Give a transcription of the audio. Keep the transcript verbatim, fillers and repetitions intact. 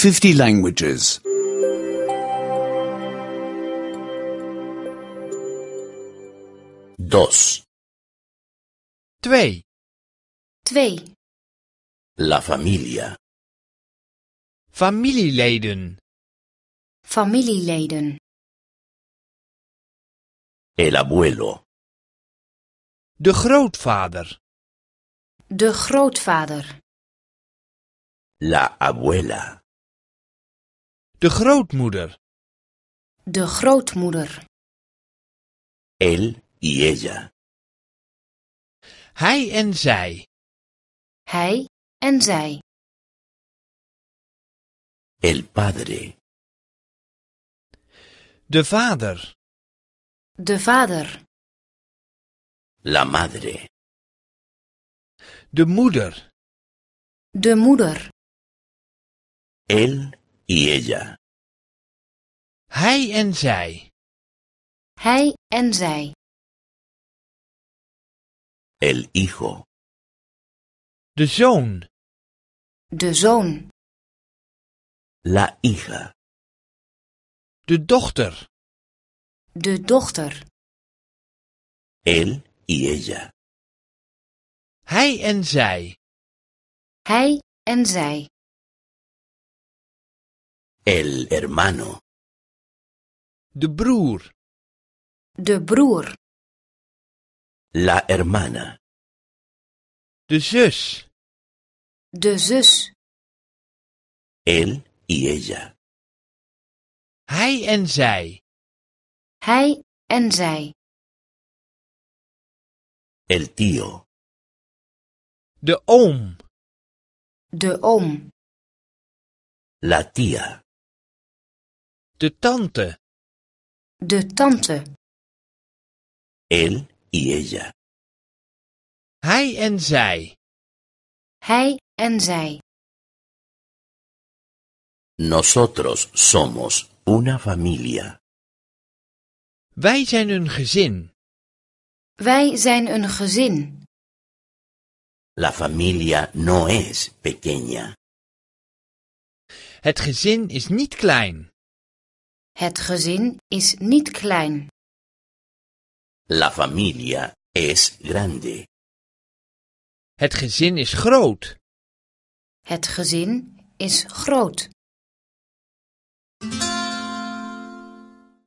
fifty languages. Dos. Twee. Twee. La familia. Familieleden. Familieleden. El abuelo. De grootvader. De grootvader. La abuela. De grootmoeder. De grootmoeder. Él y ella. Hij en zij. Hij en zij. El padre. De vader. De vader. La madre. De moeder. De moeder. Él y ella. Hij en zij. Hij en zij. El hijo. De zoon. De zoon. La hija. De dochter. De dochter. Él y ella. Hij en zij. Hij en zij. El hermano. De broer. De broer. La hermana. De zus. De zus. Él y ella. Hij en zij. Hij en zij. El tío. De oom. De oom. La tía. De tante. De tante. Él y ella. Hij en zij. Hij en zij. Nosotros somos una familia. Wij zijn een gezin. Wij zijn een gezin. La familia no es pequeña. Het gezin is niet klein. Het gezin is niet klein. La familia es grande. Het gezin is groot. Het gezin is groot.